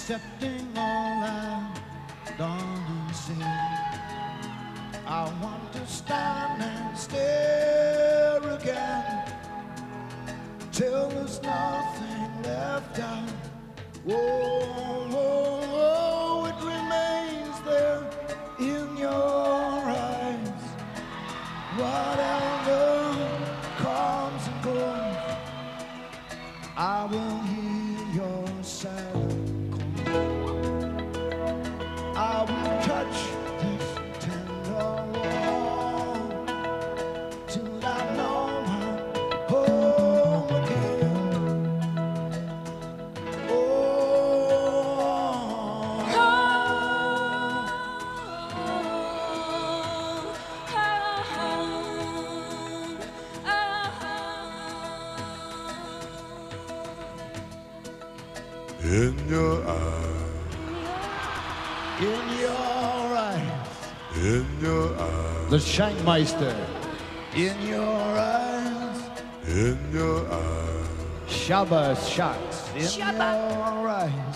accepting all I've done and said. I want to stand and stare again till there's nothing left out. Whoa, whoa, whoa, it remains there in your eyes. Whatever comes and goes, I will hear your silent call. I will touch this tender wall till I know I'm home again. Oh, in your eyes, in your eyes, in your eyes, the Shankmeister. In your eyes, in your eyes, Shabba Shocks. In Shabba. your eyes.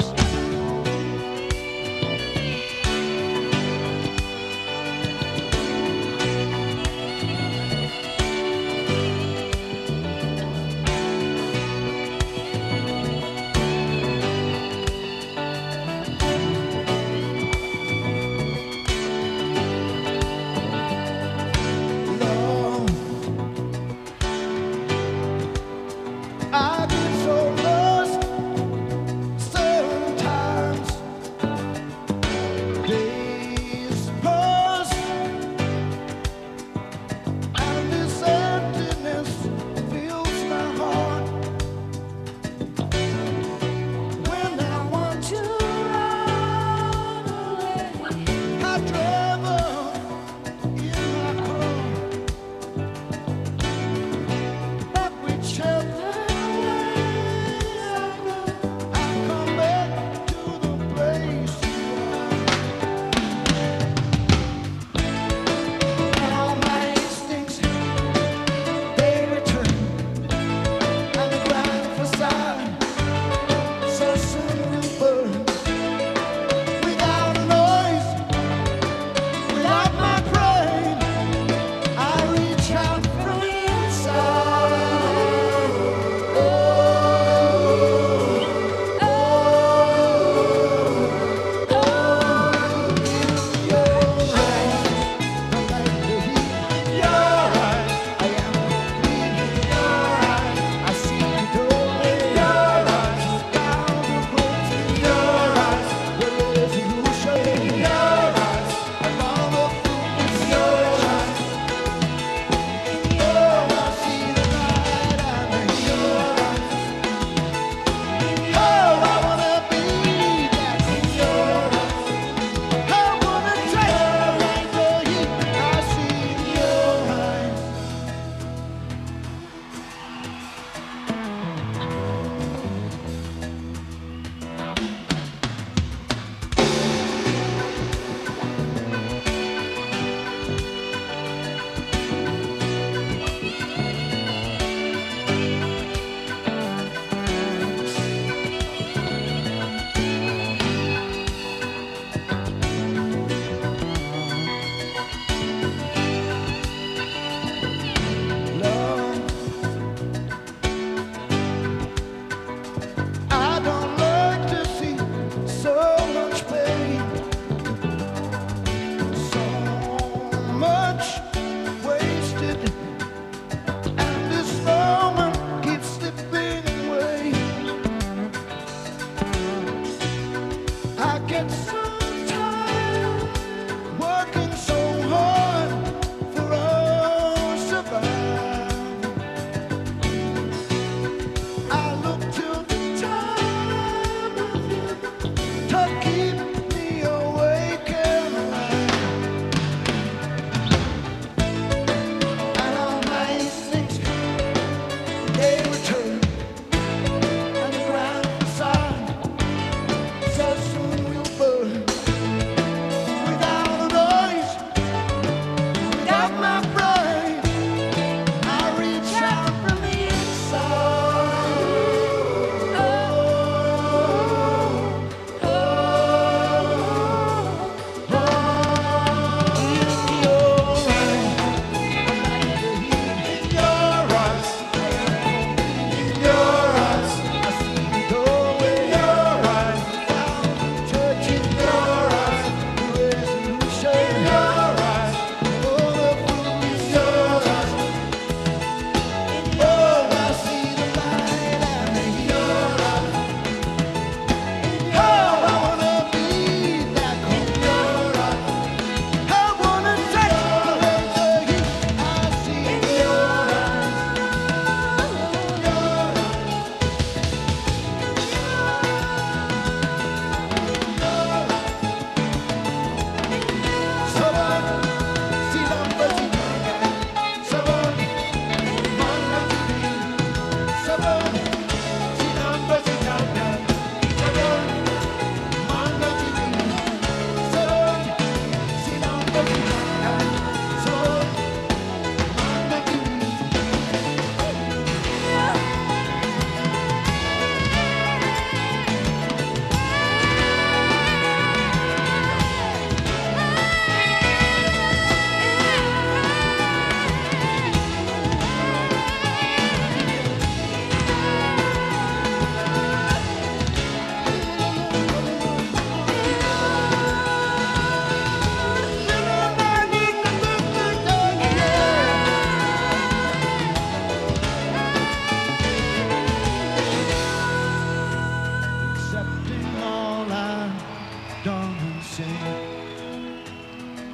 I get so lost sometimes. Days pass and this emptiness fills my heart. When I want to run away, I travel in my car. But whichever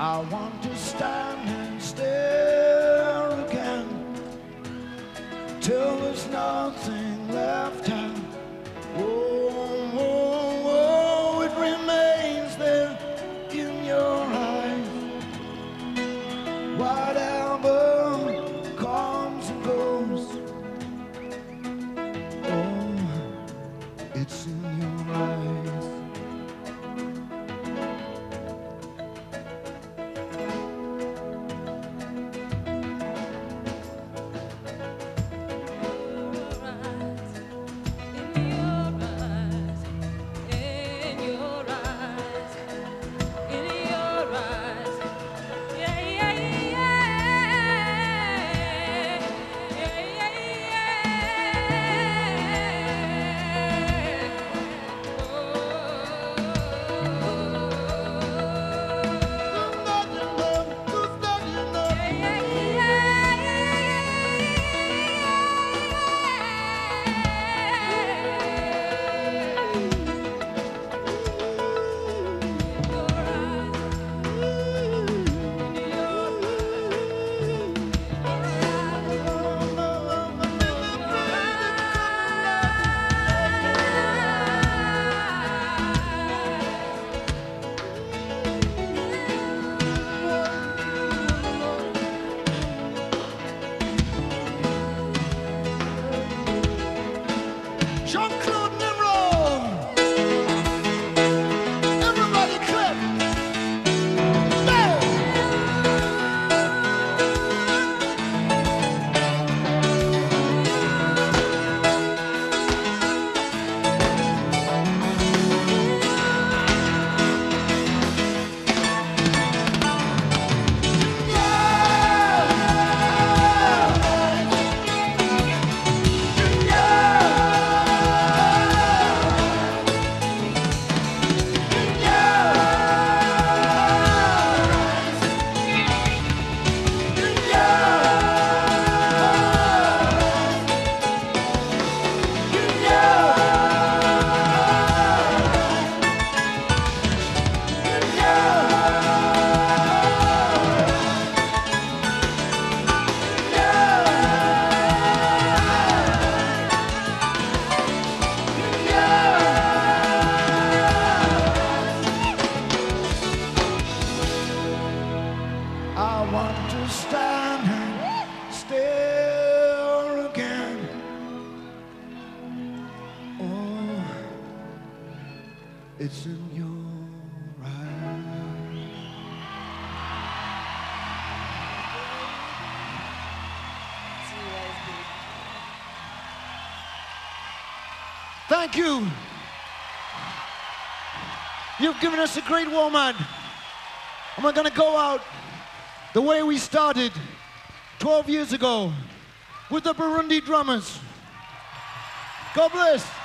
I want to stand and stare again till there's nothing left out. Oh, oh, oh, it remains there in your eyes. Whatever comes and goes, oh, it's in your eyes. Jean-Claude Nimrod! Everybody clap! Hey! I want to stand and stare again. Oh, it's in your eyes. Thank you. You've given us a great woman. And we're gonna go out the way we started 12 years ago with the Burundi drummers. God bless.